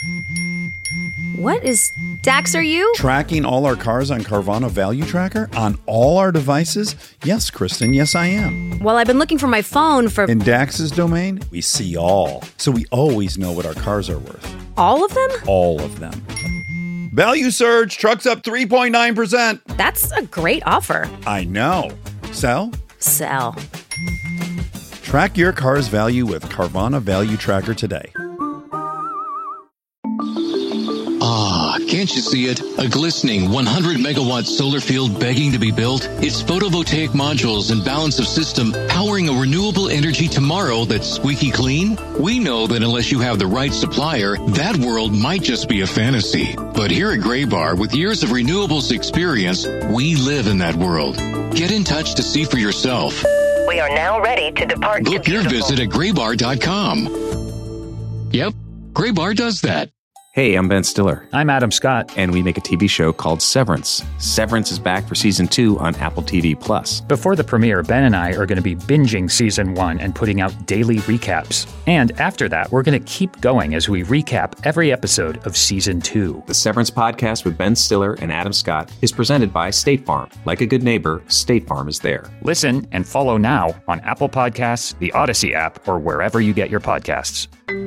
What is... Dax, are you? Tracking all our cars on Carvana Value Tracker on all our devices? Yes, Kristen, yes I am. Well, I've been looking for my phone for... In Dax's domain, we see all. So we always know what our cars are worth. All of them? All of them. Value surge, trucks up 3.9%. That's a great offer. I know. Sell? Sell. Track your car's value with Carvana Value Tracker today. Ah, can't you see it? A glistening 100 megawatt solar field begging to be built. Its photovoltaic modules and balance of system powering a renewable energy tomorrow that's squeaky clean. We know that unless you have the right supplier, that world might just be a fantasy. But here at Graybar, with years of renewables experience, we live in that world. Get in touch to see for yourself. We are now ready to depart. Book your visit at graybar.com. Yep, Graybar does that. Hey, I'm Ben Stiller. I'm Adam Scott. And we make a TV show called Severance. Severance is back for season 2 on Apple TV+. Before the premiere, Ben and I are going to be binging season 1 and putting out daily recaps. And after that, we're going to keep going as we recap every episode of season 2. The Severance podcast with Ben Stiller and Adam Scott is presented by State Farm. Like a good neighbor, State Farm is there. Listen and follow now on Apple Podcasts, the Odyssey app, or wherever you get your podcasts.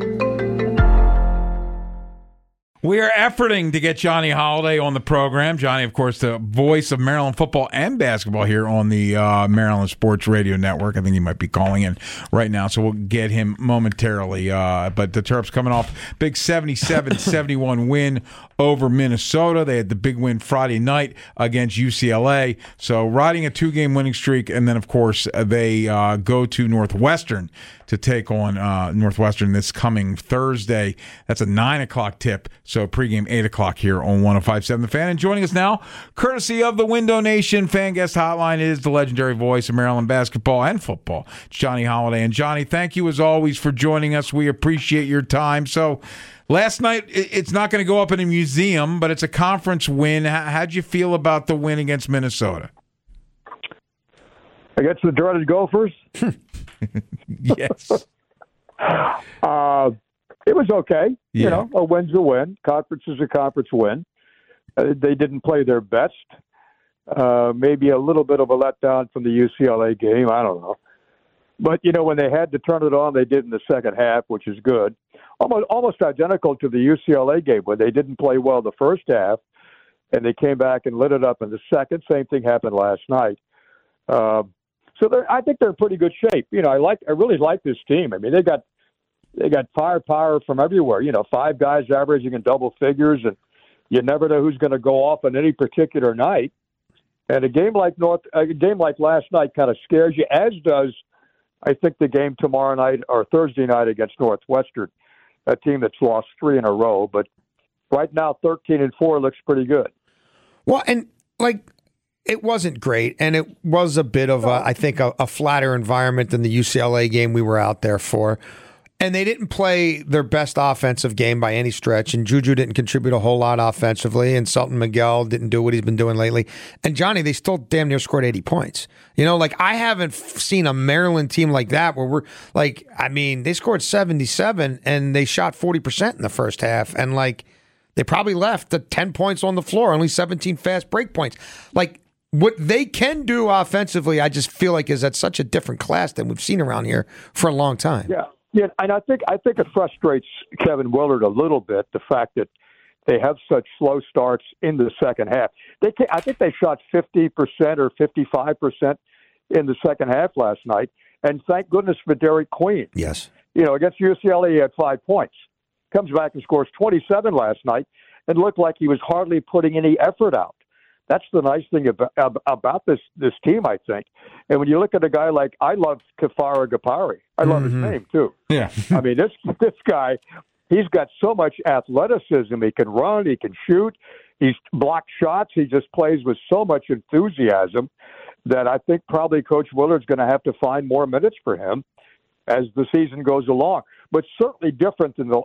We are efforting to get Johnny Holiday on the program. Johnny, of course, the voice of Maryland football and basketball here on the Maryland Sports Radio Network. I think he might be calling in right now, so we'll get him momentarily. But the Terps coming off big 77-71 win over Minnesota. They had the big win Friday night against UCLA. So riding a 2-game winning streak, and then, of course, they go to Northwestern to take on Northwestern this coming Thursday. That's a 9 o'clock tip, so pregame 8 o'clock here on 105.7 The Fan. And joining us now, courtesy of the Window Nation Fan Guest Hotline, is the legendary voice of Maryland basketball and football, it's Johnny Holiday. And Johnny, thank you as always for joining us. We appreciate your time. So last night, it's not going to go up in a museum, but it's a conference win. How'd you feel about the win against Minnesota? Against the dreaded Gophers? Yes. It was okay. Yeah. You know, a win's a win. Conference is a conference win. They didn't play their best. Maybe a little bit of a letdown from the UCLA game. I don't know. But, you know, when they had to turn it on, they did in the second half, which is good. Almost identical to the UCLA game where they didn't play well the first half, and they came back and lit it up in the second. Same thing happened last night. So I think they're in pretty good shape. You know, I really like this team. I mean, they got firepower from everywhere. You know, 5 guys averaging in double figures, and you never know who's going to go off on any particular night. And a game like last night kind of scares you, as does, I think, the game tomorrow night or Thursday night against Northwestern, a team that's lost 3 in a row. But right now, 13-4 looks pretty good. Well, and it wasn't great, and it was a bit of, I think, a flatter environment than the UCLA game we were out there for. And they didn't play their best offensive game by any stretch, and Juju didn't contribute a whole lot offensively, and Sultan Miguel didn't do what he's been doing lately. And, Johnny, they still damn near scored 80 points. You know, I haven't seen a Maryland team like that where they scored 77, and they shot 40% in the first half, and, they probably left the 10 points on the floor, only 17 fast break points. What they can do offensively, I just feel like is at such a different class than we've seen around here for a long time. Yeah, and I think it frustrates Kevin Willard a little bit, the fact that they have such slow starts in the second half. I think they shot 50% or 55% in the second half last night, and thank goodness for Derek Queen. Yes. You know, against UCLA, he had 5 points. Comes back and scores 27 last night and looked like he was hardly putting any effort out. That's the nice thing about this team, I think. And when you look at a guy like, I love Kafara Gapari. I love his name, too. Yeah. I mean, this guy, he's got so much athleticism. He can run. He can shoot. He's blocked shots. He just plays with so much enthusiasm that I think probably Coach Willard's going to have to find more minutes for him as the season goes along. But certainly different than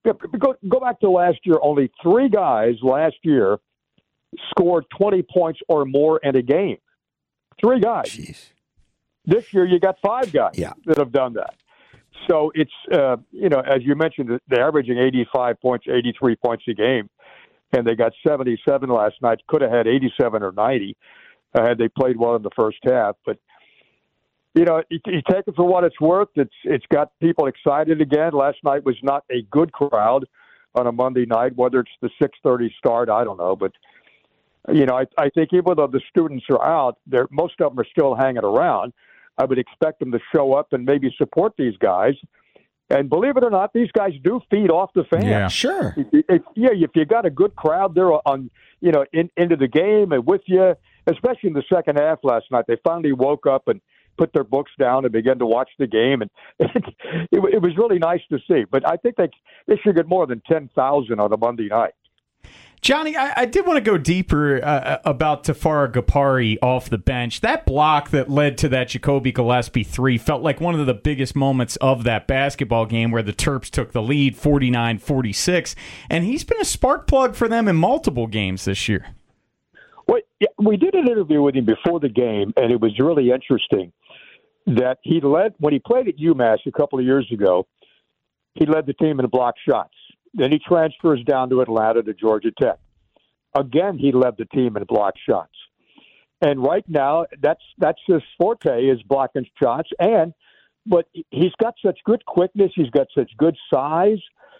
go back to last year. Only 3 guys last year scored 20 points or more in a game. 3 guys. Jeez. This year you got 5 guys that have done that. So it's, as you mentioned, they're averaging 85 points, 83 points a game, and they got 77 last night. Could have had 87 or 90 had they played well in the first half. But, you take it for what it's worth. It's got people excited again. Last night was not a good crowd on a Monday night, whether it's the 6:30 start, I don't know. But, I think even though the students are out, most of them are still hanging around. I would expect them to show up and maybe support these guys. And believe it or not, these guys do feed off the fans. Yeah, sure. If you got a good crowd there on, into the game and with you, especially in the second half last night, they finally woke up and put their books down and began to watch the game. And it was really nice to see. But I think they should get more than 10,000 on a Monday night. Johnny, I did want to go deeper about Tafara Gapari off the bench. That block that led to that Jacoby Gillespie 3 felt like one of the biggest moments of that basketball game where the Terps took the lead 49-46, and he's been a spark plug for them in multiple games this year. Well, we did an interview with him before the game, and it was really interesting that he led, when he played at UMass a couple of years ago, he led the team in block shots. Then he transfers down to Atlanta to Georgia Tech. Again, he led the team in block shots. And right now, that's his forte, is blocking shots. But he's got such good quickness. He's got such good size.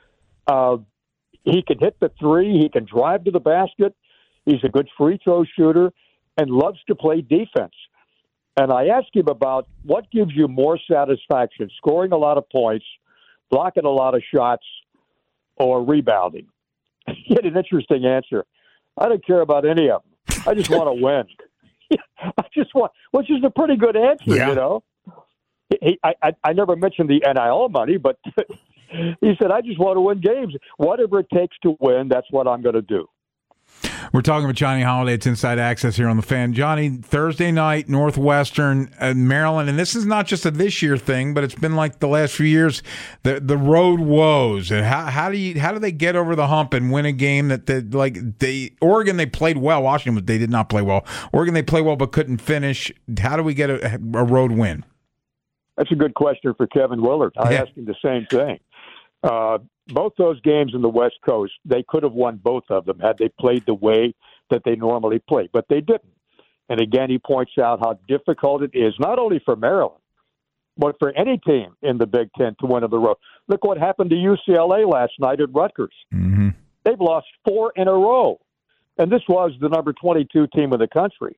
He can hit the three. He can drive to the basket. He's a good free throw shooter and loves to play defense. And I asked him about what gives you more satisfaction, scoring a lot of points, blocking a lot of shots, or rebounding. He had an interesting answer. I don't care about any of them. I just want to win. Which is a pretty good answer, I never mentioned the NIL money, but he said, I just want to win games. Whatever it takes to win, that's what I'm going to do. We're talking with Johnny Holiday. It's Inside Access here on The Fan. Johnny, Thursday night, Northwestern, Maryland, and this is not just a this year thing, but it's been like the last few years, the road woes. And how do they get over the hump and win a game Oregon, they played well. Washington, they did not play well. Oregon, they played well but couldn't finish. How do we get a road win? That's a good question for Kevin Willard. I asked him the same thing. Both those games in the West Coast, they could have won both of them had they played the way that they normally play, but they didn't. And again, he points out how difficult it is, not only for Maryland, but for any team in the Big Ten to win on the road. Look what happened to UCLA last night at Rutgers. Mm-hmm. They've lost 4 in a row, and this was the number 22 team in the country.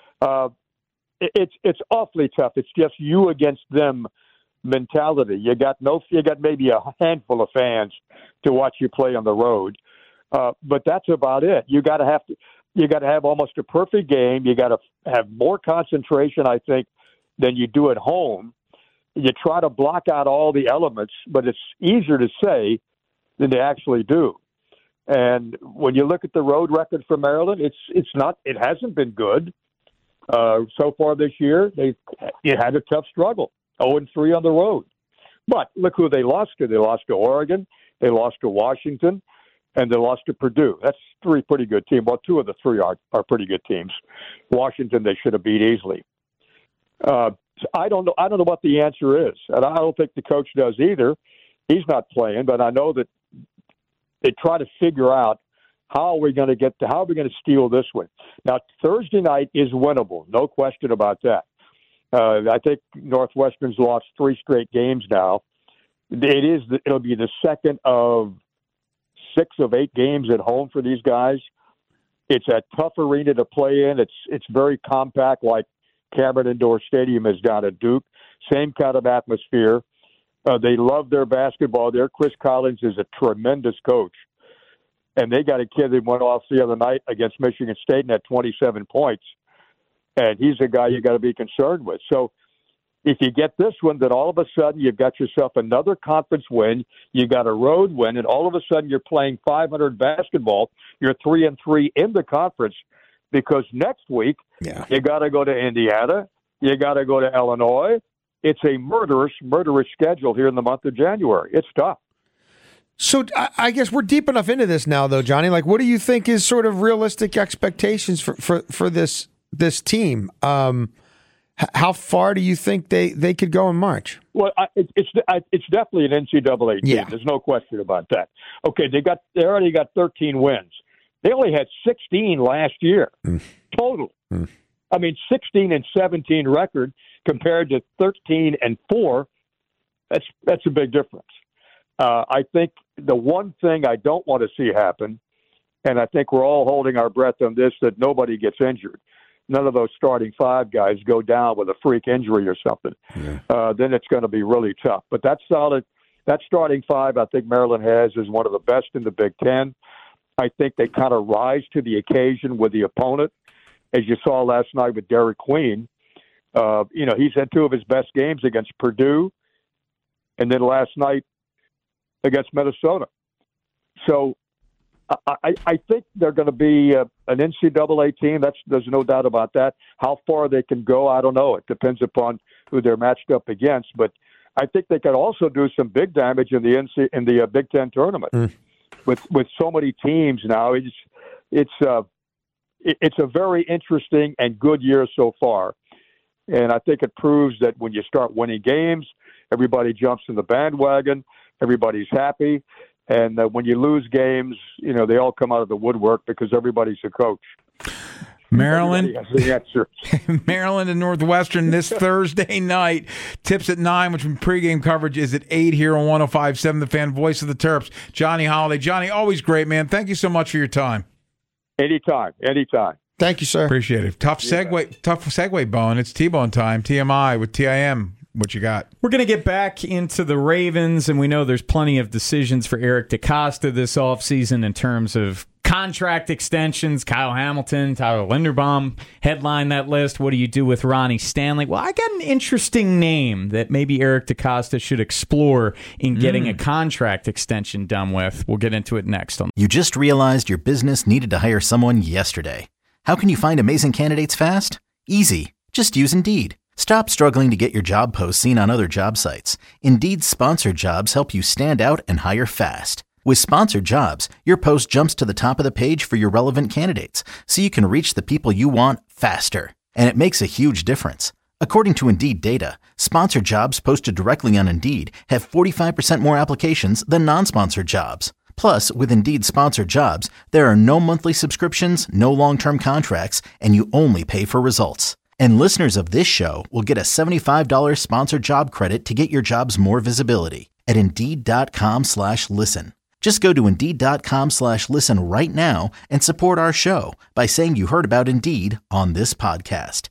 It's awfully tough. It's just you against them mentality. You got maybe a handful of fans to watch you play on the road, but that's about it. You got to have almost a perfect game. You got to have more concentration, I think, than you do at home. You try to block out all the elements, but it's easier to say than to actually do. And when you look at the road record for Maryland, it hasn't been good so far this year. It had a tough struggle. 0-3 on the road. But look who they lost to. They lost to Oregon, they lost to Washington, and they lost to Purdue. That's 3 pretty good teams. Well, 2 of the 3 are pretty good teams. Washington they should have beat easily. So I don't know what the answer is, and I don't think the coach does either. He's not playing, but I know that they try to figure out how are we going to steal this one. Now, Thursday night is winnable, no question about that. I think Northwestern's lost 3 straight games now. It'll be the second of 6 of 8 games at home for these guys. It's a tough arena to play in. It's very compact, like Cameron Indoor Stadium is down at Duke. Same kind of atmosphere. They love their basketball there. Chris Collins is a tremendous coach. And they got a kid that went off the other night against Michigan State and had 27 points. And he's a guy you got to be concerned with. So if you get this one, then all of a sudden you've got yourself another conference win. You got a road win, and all of a sudden you're playing 500 basketball. You're 3-3 in the conference because next week you got to go to Indiana. You got to go to Illinois. It's a murderous schedule here in the month of January. It's tough. So I guess we're deep enough into this now, though, Johnny. Like, what do you think is sort of realistic expectations for this team? How far do you think they could go in March? Well, it's definitely an NCAA team. Yeah. There's no question about that. Okay, they already got 13 wins. They only had 16 last year total. I mean, 16-17 record compared to 13-4. That's a big difference. I think the one thing I don't want to see happen, and I think we're all holding our breath on this, that nobody gets injured. None of those starting five guys go down with a freak injury or something. Yeah. Then it's going to be really tough. But that starting five I think Maryland has is one of the best in the Big Ten. I think they kind of rise to the occasion with the opponent. As you saw last night with Derek Queen, he's had two of his best games against Purdue and then last night against Minnesota. So I think they're going to be an NCAA team. There's no doubt about that. How far they can go, I don't know. It depends upon who they're matched up against. But I think they could also do some big damage in the Big Ten tournament. With so many teams now, it's a very interesting and good year so far. And I think it proves that when you start winning games, everybody jumps in the bandwagon, everybody's happy. And when you lose games, they all come out of the woodwork because everybody's a coach. Maryland, the answer. Maryland and Northwestern this Thursday night. Tips at 9, which from pregame coverage is at 8 here on 105.7 The Fan, voice of the Terps. Johnny Holiday. Johnny, always great, man. Thank you so much for your time. Anytime. Thank you, sir. Appreciate it. Tough segue, Bone. It's T-Bone time. TMI with TIM. What you got? We're going to get back into the Ravens, and we know there's plenty of decisions for Eric DeCosta this offseason in terms of contract extensions. Kyle Hamilton, Tyler Linderbaum headline that list. What do you do with Ronnie Stanley? Well, I got an interesting name that maybe Eric DeCosta should explore in getting a contract extension done with. We'll get into it next. You just realized your business needed to hire someone yesterday. How can you find amazing candidates fast? Easy. Just use Indeed. Stop struggling to get your job posts seen on other job sites. Indeed's sponsored jobs help you stand out and hire fast. With sponsored jobs, your post jumps to the top of the page for your relevant candidates, so you can reach the people you want faster. And it makes a huge difference. According to Indeed data, sponsored jobs posted directly on Indeed have 45% more applications than non-sponsored jobs. Plus, with Indeed sponsored jobs, there are no monthly subscriptions, no long-term contracts, and you only pay for results. And listeners of this show will get a $75 sponsored job credit to get your jobs more visibility at Indeed.com/listen. Just go to Indeed.com/listen right now and support our show by saying you heard about Indeed on this podcast.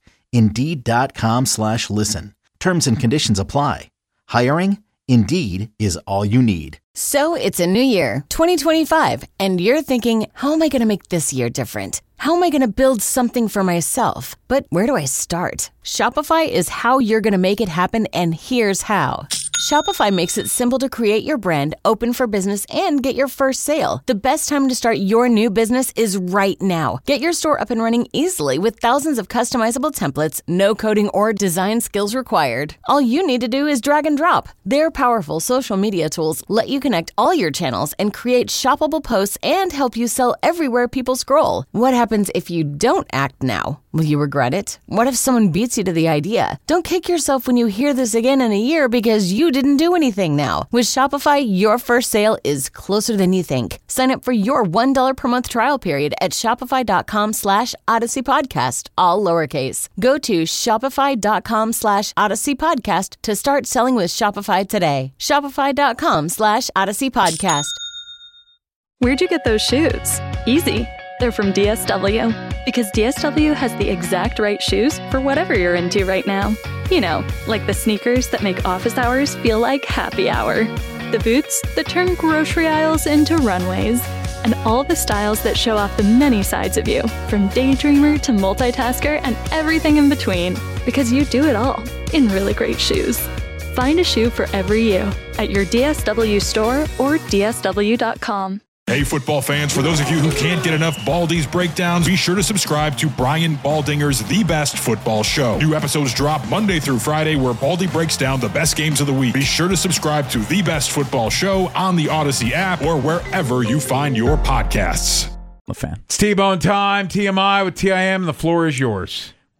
Indeed.com/listen. Terms and conditions apply. Hiring? Indeed is all you need. So it's a new year, 2025, and you're thinking, how am I going to make this year different? How am I going to build something for myself? But where do I start? Shopify is how you're going to make it happen, and here's how. Shopify makes it simple to create your brand, open for business, and get your first sale. The best time to start your new business is right now. Get your store up and running easily with thousands of customizable templates, no coding or design skills required. All you need to do is drag and drop. Their powerful social media tools let you connect all your channels and create shoppable posts and help you sell everywhere people scroll. What happens if you don't act now? Will you regret it? What if someone beats you to the idea? Don't kick yourself when you hear this again in a year because you didn't do anything now. With Shopify, your first sale is closer than you think. Sign up for your $1 per month trial period at shopify.com/Odyssey Podcast, all lowercase. Go to shopify.com/Odyssey Podcast to start selling with Shopify today. Shopify.com/Odyssey Podcast. Where'd you get those shoes? Easy. They're from DSW. Because DSW has the exact right shoes for whatever you're into right now. You know, like the sneakers that make office hours feel like happy hour. The boots that turn grocery aisles into runways. And all the styles that show off the many sides of you, from daydreamer to multitasker and everything in between. Because you do it all in really great shoes. Find a shoe for every you at your DSW store or DSW.com. Hey, football fans, for those of you who can't get enough Baldy's breakdowns, be sure to subscribe to Brian Baldinger's The Best Football Show. New episodes drop Monday through Friday where Baldy breaks down the best games of the week. Be sure to subscribe to The Best Football Show on the Odyssey app or wherever you find your podcasts. A fan. It's T-Bone time, TMI with TIM. The floor is yours.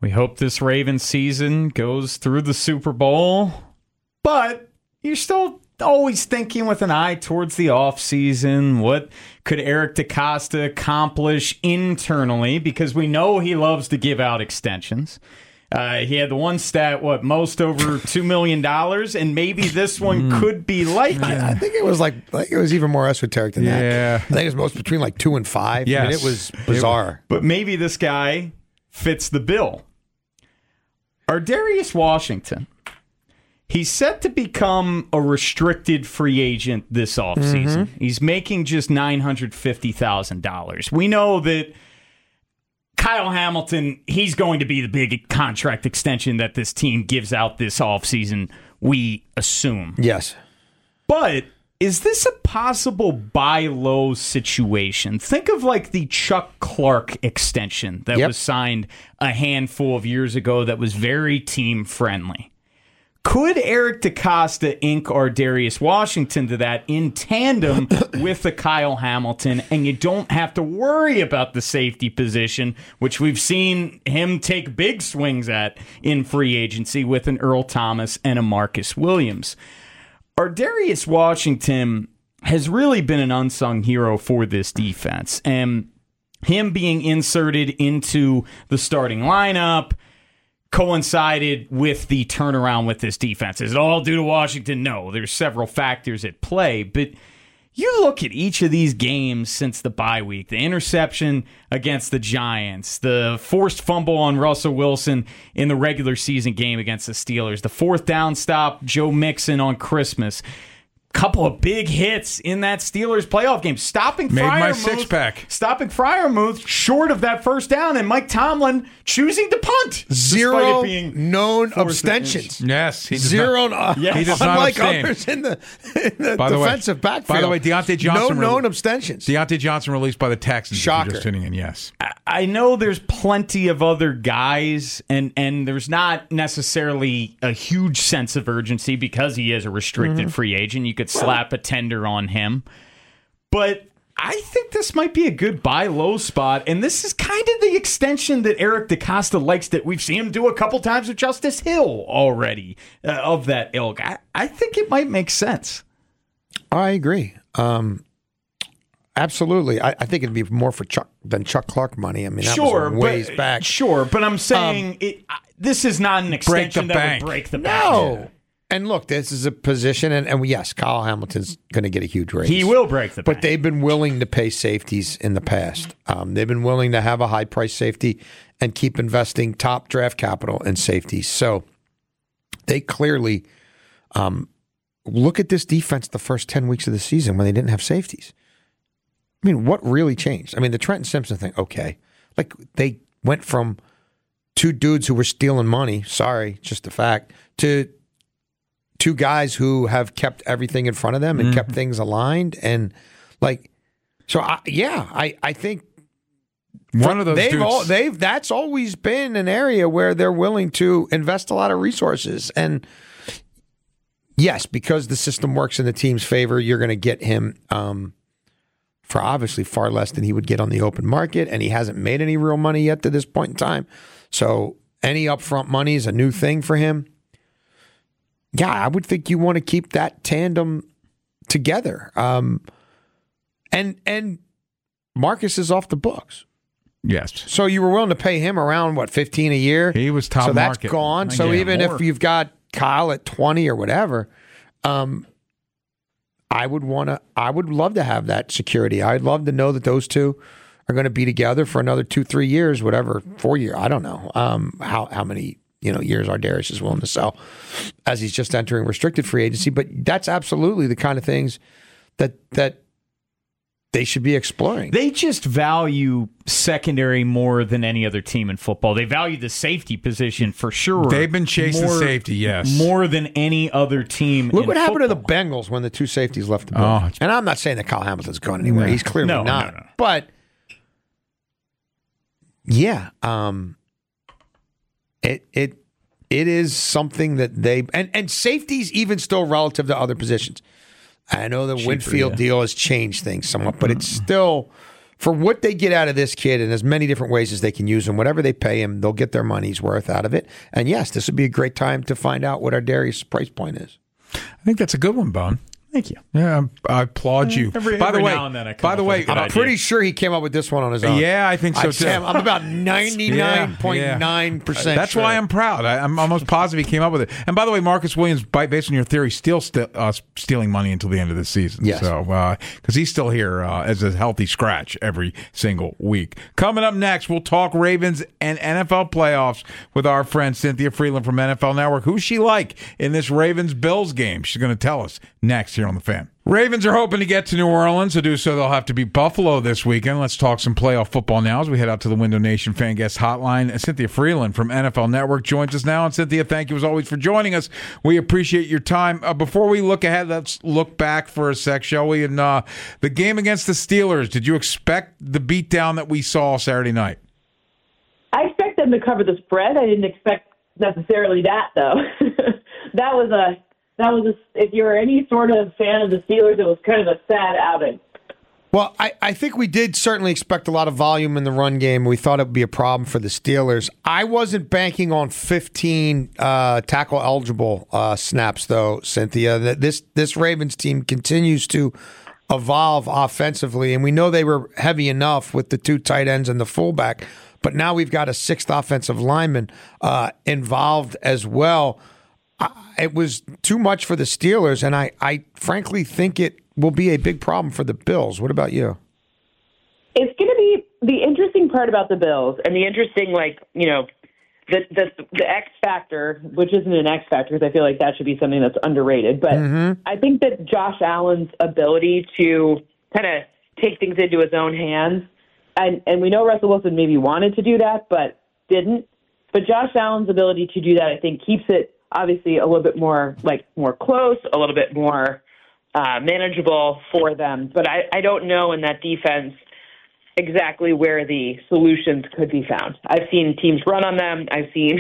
We hope this Ravens season goes through the Super Bowl, but you're still always thinking with an eye towards the offseason. What could Eric DeCosta accomplish internally? Because we know he loves to give out extensions. He had the one stat, most over $2 million, and maybe this one could be like that. I think it was it was even more esoteric than that. Yeah. I think it was most between 2 and 5. Yes. I mean, it was bizarre. But maybe this guy fits the bill. Ardarius Washington. He's set to become a restricted free agent this offseason. He's making just $950,000. We know that Kyle Hamilton, he's going to be the big contract extension that this team gives out this offseason, we assume. Yes. But is this a possible buy low situation? Think of the Chuck Clark extension that was signed a handful of years ago that was very team friendly. Could Eric DeCosta ink Ardarius Washington to that in tandem with a Kyle Hamilton, and you don't have to worry about the safety position, which we've seen him take big swings at in free agency with an Earl Thomas and a Marcus Williams? Ardarius Washington has really been an unsung hero for this defense, and him being inserted into the starting lineup coincided with the turnaround with this defense. Is it all due to Washington? No, there's several factors at play, but you look at each of these games since the bye week, the interception against the Giants, the forced fumble on Russell Wilson in the regular season game against the Steelers, the fourth down stop, Joe Mixon on Christmas, couple of big hits in that Steelers playoff game. Stopping Freiermuth short of that first down, and Mike Tomlin choosing to punt. Zero known abstentions. Yes. He does he does not unlike abstain. others in the defensive backfield. By the way, Deontay Johnson. No known abstentions. Deontay Johnson released by the Texans. Shocker. Just tuning in, yes. I know there's plenty of other guys, and there's not necessarily a huge sense of urgency because he is a restricted free agent. You could slap a tender on him. But I think this might be a good buy low spot, and this is kind of the extension that Eric DeCosta likes, that we've seen him do a couple times with Justice Hill already, of that ilk. I think it might make sense. I agree. Absolutely. I think it'd be more for Chuck than Chuck Clark money. I mean, that was a ways back. Sure, but I'm saying this is not an extension that would break the bank. No. And look, this is a position, and yes, Kyle Hamilton's going to get a huge raise. He will break the bank. But they've been willing to pay safeties in the past. They've been willing to have a high-price safety and keep investing top draft capital in safeties. So they clearly look at this defense the first 10 weeks of the season when they didn't have safeties. I mean, what really changed? I mean, the Trenton Simpson thing, okay. They went from two dudes who were stealing money, sorry, just a fact, to two guys who have kept everything in front of them and kept things aligned. And, I think one of those dudes. That's always been an area where they're willing to invest a lot of resources. And, yes, because the system works in the team's favor, you're going to get him for obviously far less than he would get on the open market, and he hasn't made any real money yet to this point in time. So any upfront money is a new thing for him. Yeah, I would think you want to keep that tandem together. And Marcus is off the books. Yes. So you were willing to pay him around, $15 a year? He was top market. So that's market. gone. So even if you've got Kyle at 20 or whatever, I would love to have that security. I'd love to know that those two are going to be together for another 2-3 years, whatever, 4 years. I don't know how many years Ardarius is willing to sell as he's just entering restricted free agency. But that's absolutely the kind of things that they should be exploring. They just value secondary more than any other team in football. They value the safety position for sure. They've been chasing safety, yes. More than any other team. Look what happened to the football. Bengals when the two safeties left the building. And I'm not saying that Kyle Hamilton's going anywhere. He's clearly not. No. But, yeah, it is something that they and safeties even still relative to other positions. I know the Winfield deal has changed things somewhat, but it's still for what they get out of this kid in as many different ways as they can use him, whatever they pay him, they'll get their money's worth out of it. And yes, this would be a great time to find out what our Darius price point is. I think that's a good one, Bone. Thank you. Yeah, I applaud you. Every by the way, now and then I come up with a good I'm idea. pretty sure he came up with this one on his own. Yeah, I think so too. I'm about 99.9% That's sure. why I'm proud. I'm almost positive he came up with it. And by the way, Marcus Williams, based on your theory, still stealing money until the end of the season. Yes. So, because he's still here as a healthy scratch every single week. Coming up next, we'll talk Ravens and NFL playoffs with our friend Cynthia Freeland from NFL Network. Who's she like in this Ravens-Bills game? She's going to tell us next here on The Fan. Ravens are hoping to get to New Orleans. To do so, they'll have to beat Buffalo this weekend. Let's talk some playoff football now as we head out to the Window Nation Fan Guest Hotline. Cynthia Freeland from NFL Network joins us now. And Cynthia, thank you as always for joining us. We appreciate your time. Before we look ahead, let's look back for a sec, shall we? And the game against the Steelers, did you expect the beatdown that we saw Saturday night? I expect them to cover the spread. I didn't expect necessarily that, though. That was if you're any sort of fan of the Steelers, it was kind of a sad outing. Well, I think we did certainly expect a lot of volume in the run game. We thought it would be a problem for the Steelers. I wasn't banking on 15 tackle-eligible snaps, though, Cynthia. This Ravens team continues to evolve offensively, and we know they were heavy enough with the two tight ends and the fullback, but now we've got a sixth offensive lineman involved as well. It was too much for the Steelers, and I frankly think it will be a big problem for the Bills. What about you? It's going to be the interesting part about the Bills, and the interesting, the X factor, which isn't an X factor, because I feel like that should be something that's underrated. But I think that Josh Allen's ability to kind of take things into his own hands, and we know Russell Wilson maybe wanted to do that, but didn't. But Josh Allen's ability to do that, I think, keeps it obviously a little bit more close, a little bit more manageable for them. But I don't know in that defense exactly where the solutions could be found. I've seen teams run on them. I've seen,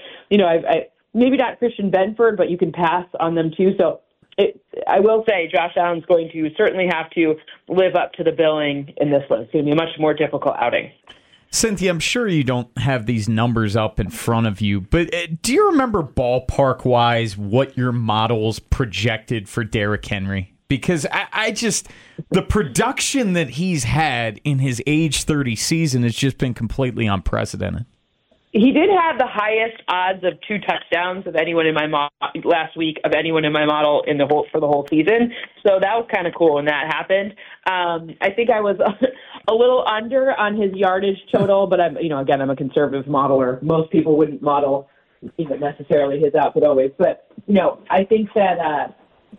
maybe not Christian Benford, but you can pass on them too. So I will say Josh Allen's going to certainly have to live up to the billing in this one. It's going to be a much more difficult outing. Cynthia, I'm sure you don't have these numbers up in front of you, but do you remember ballpark-wise what your models projected for Derrick Henry? Because I just, the production that he's had in his age 30 season has just been completely unprecedented. He did have the highest odds of 2 touchdowns of anyone in my last week of anyone in my model for the whole season. So that was kind of cool when that happened. I think I was a little under on his yardage total, but I'm a conservative modeler. Most people wouldn't model necessarily his output always, but I think that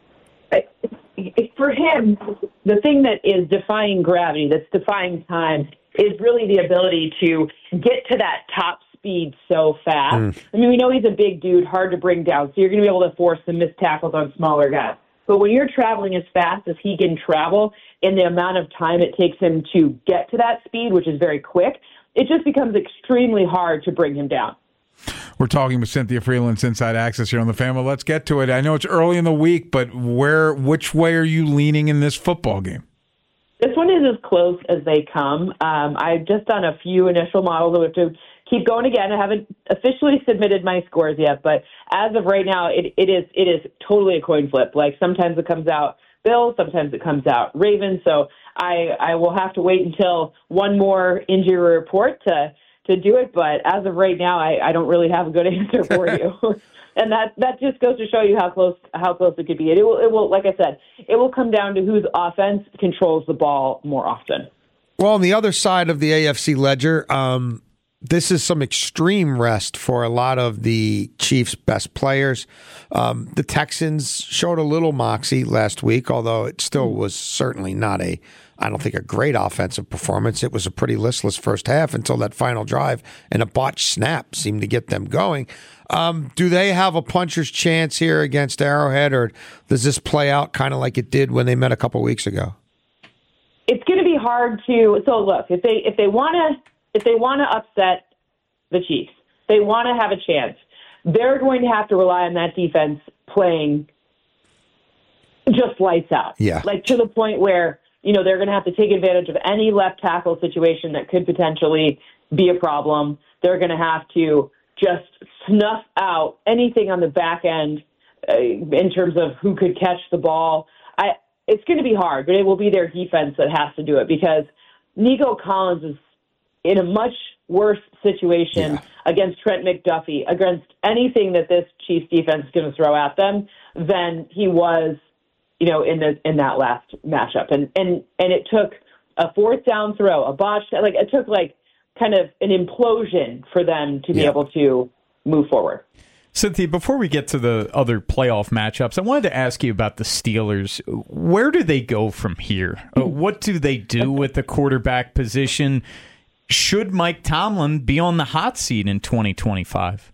for him, the thing that is defying gravity, that's defying time, is really the ability to get to that top speed so fast. I mean, we know he's a big dude, hard to bring down, so you're going to be able to force some missed tackles on smaller guys. But when you're traveling as fast as he can travel in the amount of time it takes him to get to that speed, which is very quick, it just becomes extremely hard to bring him down. We're talking with Cynthia Freeland's Inside Access here on The Family. Let's get to it. I know it's early in the week, but which way are you leaning in this football game? This one is as close as they come. I've just done a few initial models. I have to keep going again. I haven't officially submitted my scores yet, but as of right now, it is totally a coin flip. Like sometimes it comes out Bills, sometimes it comes out Ravens. So I will have to wait until one more injury report to do it. But as of right now, I don't really have a good answer for you. And that just goes to show you how close it could be. It will, like I said, it will come down to whose offense controls the ball more often. Well, on the other side of the AFC ledger, this is some extreme rest for a lot of the Chiefs' best players. The Texans showed a little moxie last week, although it still was certainly not a great offensive performance. It was a pretty listless first half until that final drive, and a botched snap seemed to get them going. Do they have a puncher's chance here against Arrowhead, or does this play out kind of like it did when they met a couple weeks ago? It's going to be hard to. So look, if they want to upset the Chiefs, they want to have a chance. They're going to have to rely on that defense playing just lights out. Yeah, like to the point where they're going to have to take advantage of any left tackle situation that could potentially be a problem. They're going to have to just snuff out anything on the back end in terms of who could catch the ball. It's going to be hard, but it will be their defense that has to do it because Nico Collins is in a much worse situation against Trent McDuffie, against anything that this Chiefs defense is going to throw at them than he was, in that last matchup. And it took a fourth down throw, a botched, it took kind of an implosion for them to be able to move forward. Cynthia, before we get to the other playoff matchups, I wanted to ask you about the Steelers. Where do they go from here? What do they do with the quarterback position? Should Mike Tomlin be on the hot seat in 2025?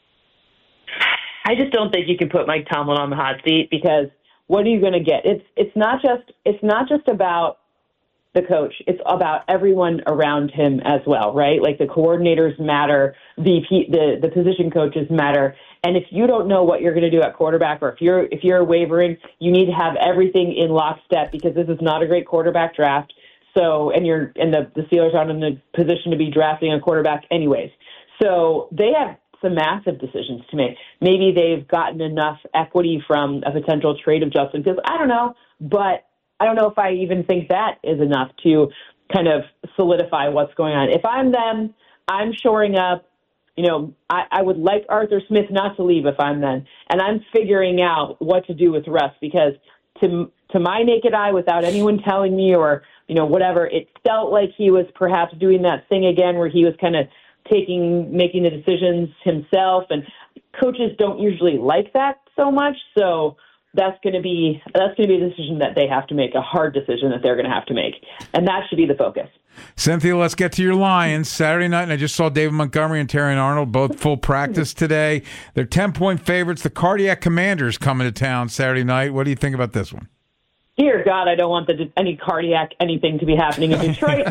I just don't think you can put Mike Tomlin on the hot seat because what are you going to get? It's not just about the coach. It's about everyone around him as well, right? Like the coordinators matter, the position coaches matter. And if you don't know what you're going to do at quarterback, or if you're wavering, you need to have everything in lockstep because this is not a great quarterback draft. So, and the Steelers aren't in the position to be drafting a quarterback anyways. So they have some massive decisions to make. Maybe they've gotten enough equity from a potential trade of Justin Fields. I don't know, but I don't know if I even think that is enough to kind of solidify what's going on. If I'm them, I'm shoring up. I would like Arthur Smith not to leave if I'm them, and I'm figuring out what to do with Russ because to my naked eye, without anyone telling me or whatever, it felt like he was perhaps doing that thing again where he was kind of making the decisions himself, and coaches don't usually like that so much. So that's going to be a decision that they have to make, a hard decision that they're going to have to make, and that should be the focus. Cynthia, let's get to your Lions. Saturday night, and I just saw David Montgomery and Terrion Arnold both full practice today. They're 10-point favorites. The Cardiac Commanders coming to town Saturday night. What do you think about this one? Dear God, I don't want any cardiac anything to be happening in Detroit.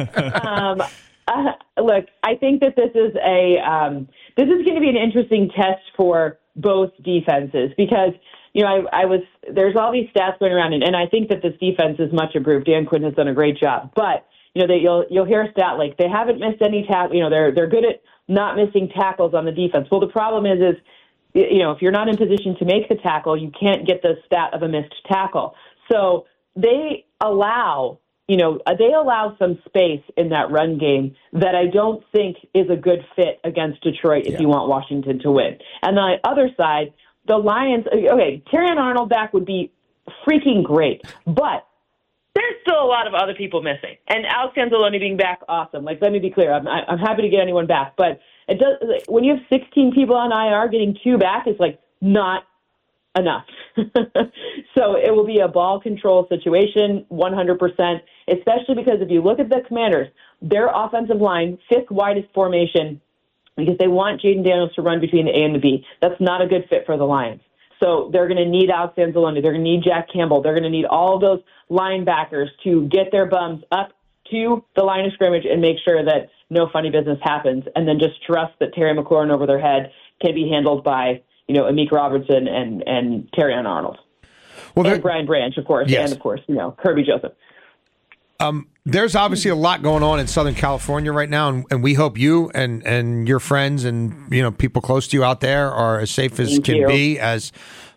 Look, I think that this is going to be an interesting test for both defenses because there's all these stats going around, and I think that this defense is much improved. Dan Quinn has done a great job, but you'll hear a stat like they haven't missed any tackle. They're good at not missing tackles on the defense. Well, the problem is if you're not in position to make the tackle, you can't get the stat of a missed tackle. So they allow some space in that run game that I don't think is a good fit against Detroit if you want Washington to win. And on the other side, the Lions, Terrion Arnold back would be freaking great, but there's still a lot of other people missing. And Alex Anzalone being back, awesome. Let me be clear. I'm happy to get anyone back, but it does. When you have 16 people on IR, getting 2 back is not enough. So it will be a ball control situation, 100%, especially because if you look at the Commanders, their offensive line, 5th widest formation, because they want Jaden Daniels to run between the A and the B. That's not a good fit for the Lions. So they're going to need Alex Anzalone. They're going to need Jack Campbell. They're going to need all of those linebackers to get their bums up to the line of scrimmage and make sure that no funny business happens, and then just trust that Terry McLaurin over their head can be handled by Amik Robertson and Terrion Arnold. And Brian Branch, of course, and, of course, Kirby Joseph. There's obviously a lot going on in Southern California right now, and we hope you and your friends and people close to you out there are as safe as can be as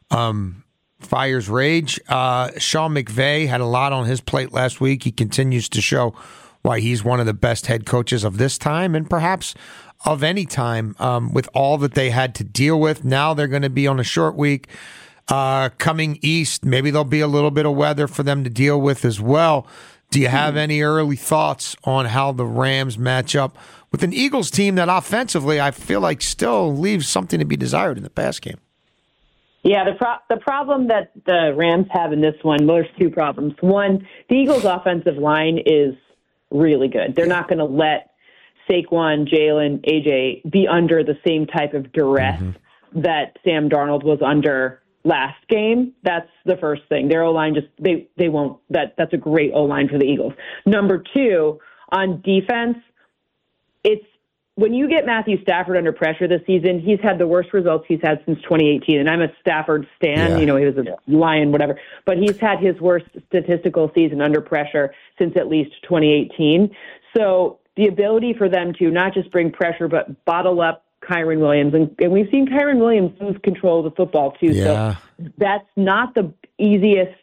fires rage. Sean McVay had a lot on his plate last week. He continues to show why he's one of the best head coaches of this time and perhaps of any time with all that they had to deal with. Now they're going to be on a short week coming east. Maybe there'll be a little bit of weather for them to deal with as well. Do you have any early thoughts on how the Rams match up with an Eagles team that offensively I feel like still leaves something to be desired in the pass game? Yeah, the problem that the Rams have in this one, well, there's 2 problems. One, the Eagles' offensive line is really good. They're not going to let Saquon, Jalen, AJ be under the same type of duress that Sam Darnold was under last game. That's the first thing. Their O-line they won't. That's a great O-line for the Eagles. Number 2, on defense, it's when you get Matthew Stafford under pressure this season, he's had the worst results he's had since 2018. And I'm a Stafford stan. He was a Lion, whatever. But he's had his worst statistical season under pressure since at least 2018. So the ability for them to not just bring pressure, but bottle up Kyren Williams. And we've seen Kyren Williams lose control of the football, too. Yeah. So that's not the easiest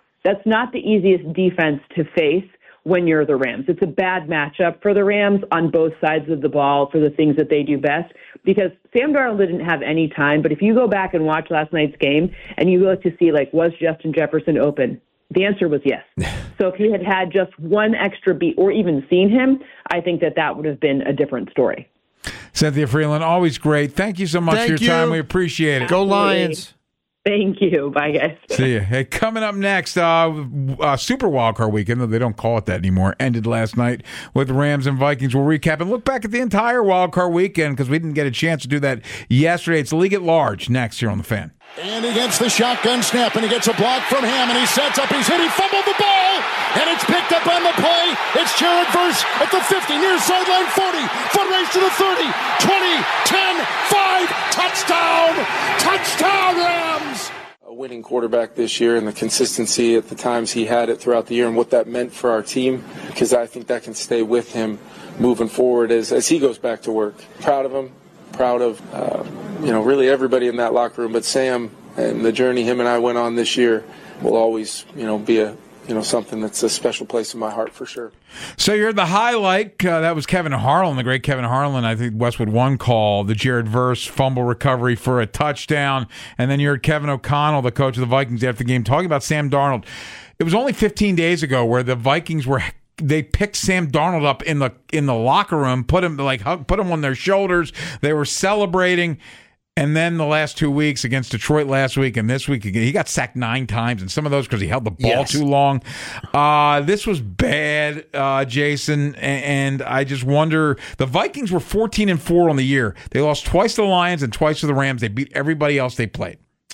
defense to face when you're the Rams. It's a bad matchup for the Rams on both sides of the ball for the things that they do best, because Sam Darnold didn't have any time. But if you go back and watch last night's game and you look to see, was Justin Jefferson open? The answer was yes. So if he had just one extra beat or even seen him, I think that would have been a different story. Cynthia Freeland, always great. Thank you so much for your time. We appreciate it. Go Lions. Thank you. Bye, guys. See you. Hey, coming up next, Super Wildcard Weekend, though they don't call it that anymore, ended last night with Rams and Vikings. We'll recap and look back at the entire Wildcard Weekend because we didn't get a chance to do that yesterday. It's League at Large next here on The Fan. And he gets the shotgun snap, and he gets a block from Hammond. He sets up, he's hit, he fumbled the ball, and it's picked up on the play. It's Jared Verse at the 50, near sideline 40, foot race to the 30, 20, 10, 5, touchdown! Touchdown, Rams! A winning quarterback this year and the consistency at the times he had it throughout the year and what that meant for our team, because I think that can stay with him moving forward as he goes back to work. Proud of him. Proud of, really everybody in that locker room, but Sam and the journey him and I went on this year will always, be something that's a special place in my heart for sure. So you're the highlight. That was Kevin Harlan, the great Kevin Harlan. I think Westwood One call, the Jared Verse fumble recovery for a touchdown. And then you're Kevin O'Connell, the coach of the Vikings after the game, talking about Sam Darnold. It was only 15 days ago where the Vikings they picked Sam Darnold up in the locker room, put him on their shoulders. They were celebrating. And then the last 2 weeks against Detroit last week and this week again, he got sacked 9 times, and some of those because he held the ball too long. This was bad, Jason, and I just wonder. The Vikings were 14-4 on the year. They lost twice to the Lions and twice to the Rams. They beat everybody else they played.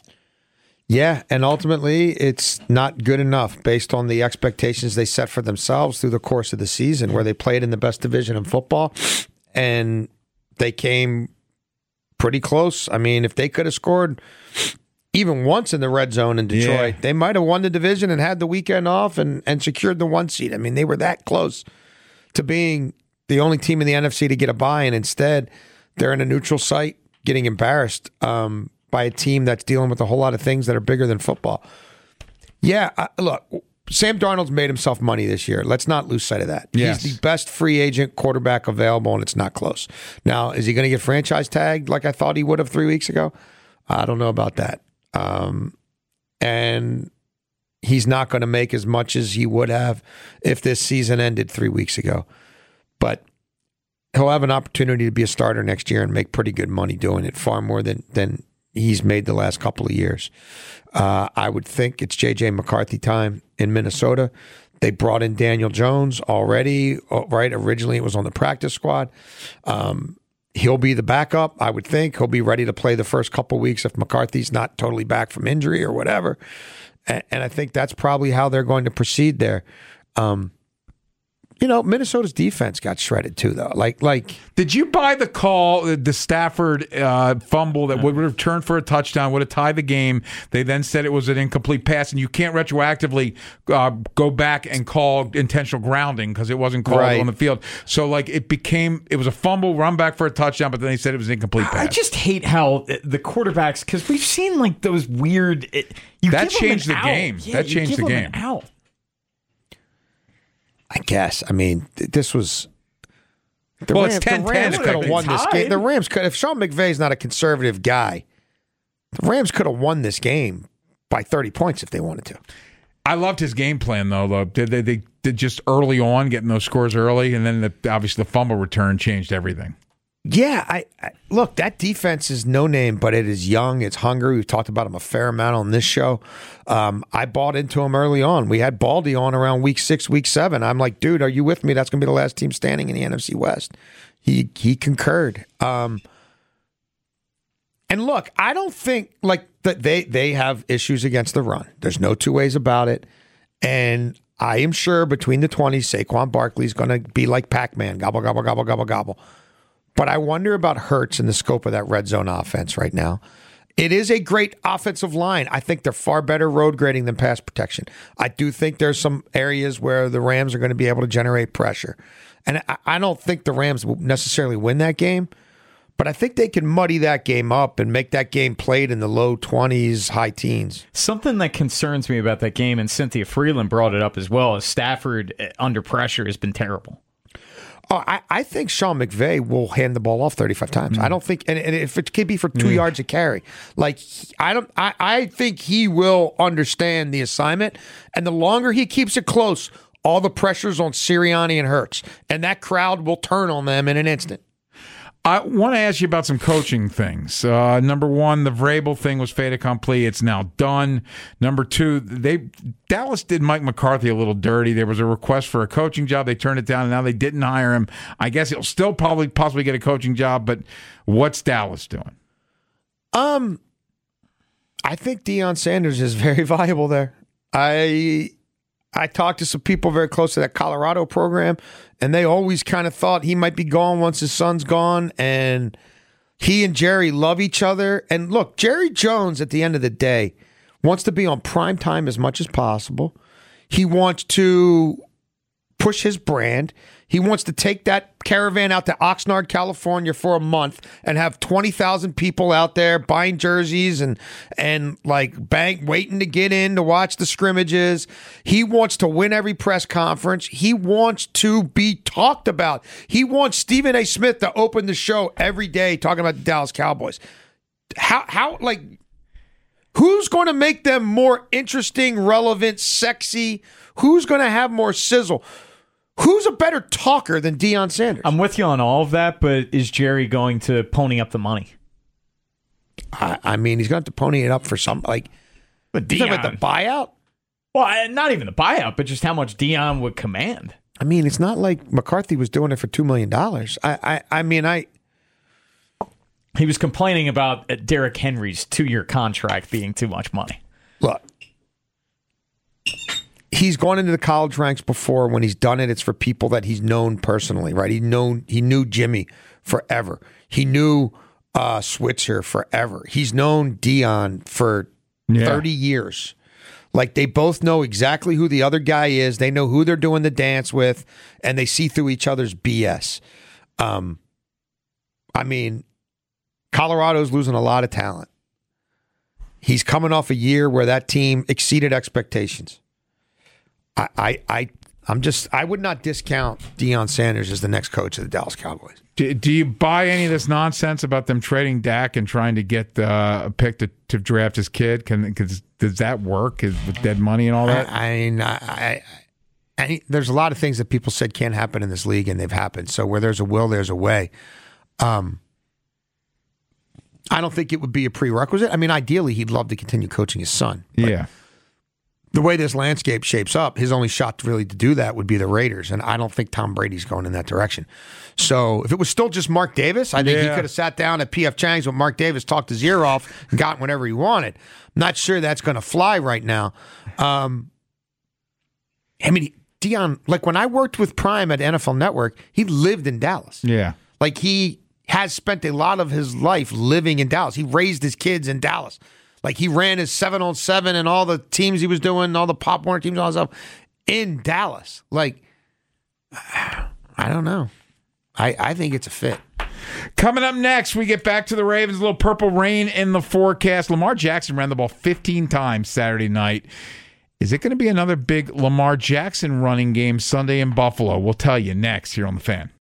Yeah, and ultimately it's not good enough based on the expectations they set for themselves through the course of the season, where they played in the best division in football, and they came pretty close. I mean, if they could have scored even once in the red zone in Detroit, they might have won the division and had the weekend off and secured the 1 seed. I mean, they were that close to being the only team in the NFC to get a bye, and instead they're in a neutral site getting embarrassed by a team that's dealing with a whole lot of things that are bigger than football. Yeah, look, Sam Darnold's made himself money this year. Let's not lose sight of that. Yes. He's the best free agent quarterback available, and it's not close. Now, is he going to get franchise tagged like I thought he would have 3 weeks ago? I don't know about that. And he's not going to make as much as he would have if this season ended 3 weeks ago. But he'll have an opportunity to be a starter next year and make pretty good money doing it, far more than he's made the last couple of years. I would think it's J.J. McCarthy time in Minnesota. They brought in Daniel Jones already, right? Originally, it was on the practice squad. He'll be the backup, I would think. He'll be ready to play the first couple of weeks if McCarthy's not totally back from injury or whatever. And I think that's probably how they're going to proceed there. Minnesota's defense got shredded too, though. Like, did you buy the call, the Stafford fumble that would have turned for a touchdown, would have tied the game? They then said it was an incomplete pass, and you can't retroactively go back and call intentional grounding because it wasn't called on the field. So, it was a fumble, run back for a touchdown, but then they said it was an incomplete pass. I just hate how the quarterbacks, because we've seen those weird. That changed the game. Yeah, that changed the game. I guess. I mean, this was. It's 10-10. The Rams could have won this game. The Rams could. If Sean McVay's not a conservative guy, the Rams could have won this game by 30 points if they wanted to. I loved his game plan, though. They did just early on, getting those scores early, and then obviously the fumble return changed everything. Yeah, I look, that defense is no name, but it is young. It's hungry. We've talked about him a fair amount on this show. I bought into him early on. We had Baldy on around week 6, week 7. I'm like, dude, are you with me? That's going to be the last team standing in the NFC West. He concurred. And look, I don't think that they have issues against the run. There's no two ways about it. And I am sure between the 20s, Saquon Barkley's going to be like Pac-Man, gobble, gobble, gobble, gobble, gobble. But I wonder about Hurts in the scope of that red zone offense right now. It is a great offensive line. I think they're far better road grading than pass protection. I do think there's some areas where the Rams are going to be able to generate pressure. And I don't think the Rams will necessarily win that game, but I think they can muddy that game up and make that game played in the low 20s, high teens. Something that concerns me about that game, and Cynthia Freeland brought it up as well, is Stafford under pressure has been terrible. Oh, I think Sean McVay will hand the ball off 35 times. I don't think, and if it could be for 2 yards a carry, like I think he will understand the assignment, and the longer he keeps it close, all the pressure's on Sirianni and Hurts, and that crowd will turn on them in an instant. I want to ask you about some coaching things. Number one, the Vrabel thing was fait accompli. It's now done. Number two, Dallas did Mike McCarthy a little dirty. There was a request for a coaching job. They turned it down, and now they didn't hire him. I guess he'll still possibly get a coaching job, but what's Dallas doing? I think Deion Sanders is very valuable there. I talked to some people very close to that Colorado program, and they always kind of thought he might be gone once his son's gone, and he and Jerry love each other. And look, Jerry Jones, at the end of the day, wants to be on prime time as much as possible. He wants to push his brand. He wants to take that caravan out to Oxnard, California for a month and have 20,000 people out there buying jerseys and waiting to get in to watch the scrimmages. He wants to win every press conference. He wants to be talked about. He wants Stephen A. Smith to open the show every day talking about the Dallas Cowboys. Who's going to make them more interesting, relevant, sexy? Who's going to have more sizzle? Who's a better talker than Deion Sanders? I'm with you on all of that, but is Jerry going to pony up the money? I mean, he's going to have to pony it up for some, but Deion, about the buyout? Well, not even the buyout, but just how much Deion would command. I mean, it's not like McCarthy was doing it for $2 million. He was complaining about Derrick Henry's 2-year contract being too much money. Look. He's gone into the college ranks before. When he's done it, it's for people that he's known personally, right? He knew Jimmy forever. He knew Switzer forever. He's known Deion for 30 years. Like, they both know exactly who the other guy is. They know who they're doing the dance with, and they see through each other's BS. Colorado's losing a lot of talent. He's coming off a year where that team exceeded expectations. I would not discount Deion Sanders as the next coach of the Dallas Cowboys. Do you buy any of this nonsense about them trading Dak and trying to get a pick to draft his kid? Does that work with dead money and all that? There's a lot of things that people said can't happen in this league, and they've happened. So where there's a will, there's a way. I don't think it would be a prerequisite. I mean, ideally, he'd love to continue coaching his son. Yeah. The way this landscape shapes up, his only shot really to do that would be the Raiders, and I don't think Tom Brady's going in that direction. So if it was still just Mark Davis, I think he could have sat down at P.F. Chang's with Mark Davis, talked his ear off, and got whatever he wanted. I'm not sure that's going to fly right now. Deion, like when I worked with Prime at NFL Network, he lived in Dallas. Yeah. Like he has spent a lot of his life living in Dallas. He raised his kids in Dallas. Like he ran his 7-on-7 and all the teams he was doing, all the Pop Warner teams and all that stuff in Dallas. Like, I don't know. I think it's a fit. Coming up next, we get back to the Ravens. A little purple rain in the forecast. Lamar Jackson ran the ball 15 times Saturday night. Is it going to be another big Lamar Jackson running game Sunday in Buffalo? We'll tell you next here on The Fan.